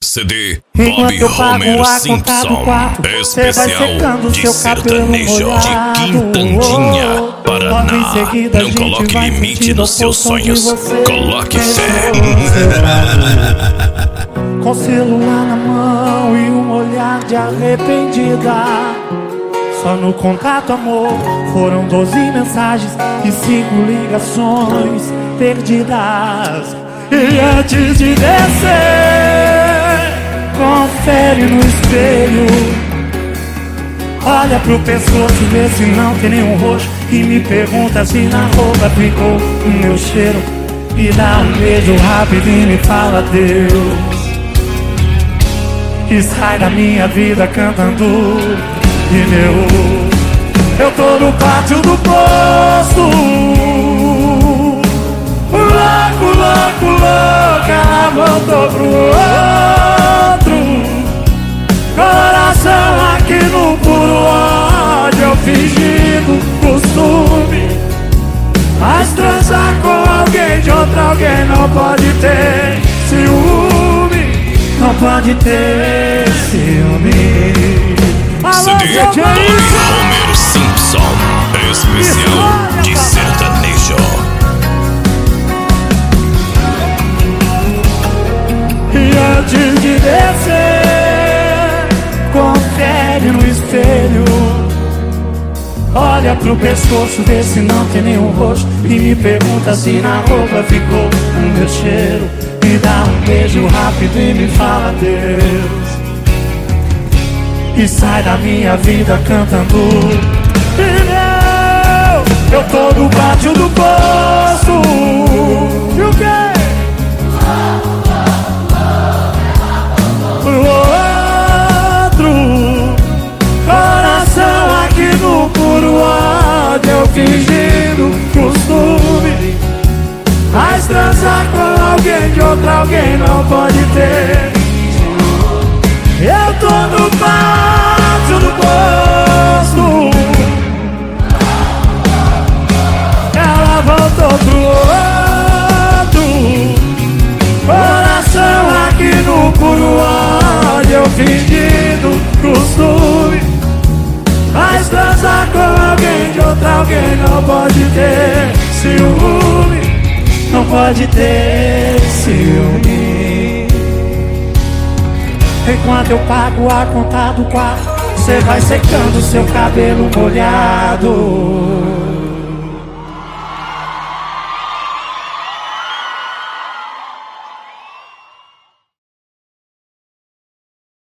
CD Enquanto Bob eu pago Homer a conta do quarto, Simpson, cê vai especial secando de seu cabelo sertanejo molhado. de Quintandinha, Logo Paraná. em seguida a Não gente coloque vai limite sentindo nos a seus função de sonhos, você. coloque fé. Com celular na mão e um olhar de arrependida. Só no contato, amor, foram 12 mensagens e 5 ligações perdidas. E antes de descer, confere no espelho. Olha pro pescoço, vê se não tem nenhum roxo. E me pergunta se na roupa ficou o meu cheiro. Me dá um beijo rápido e me fala Deus. E sai da minha vida cantando pneu. Eu tô no pátio do posto, louco, louco, louco. Ela voltou pro outro. Coração aqui no puro ódio, eu fingindo costume. Mas transar com alguém de outro alguém não pode ter ciúme. Não pode ter ciúme. CD Bob Homer Simpson, especial de sertanejo. E antes de descer, confere no espelho. Olha pro pescoço, vê se não tem nenhum roxo. E me pergunta se na roupa ficou o meu cheiro. Me dá um beijo rápido e me fala Deus. E sai da minha vida cantando pneu. Eu tô no pátio do posto. E o quê? Pro outro. Coração aqui no puro ódio, eu fingindo costume. Mas transar com alguém de outro alguém não pode ter. Eu tô no pátio do posto. Ela voltou pro outro. Coração aqui no puro ódio, eu fingindo costume. Mas transar com alguém de outro alguém não pode ter ciúme. Não pode ter ciúme. Enquanto eu pago a conta do quarto, cê vai secando seu cabelo molhado.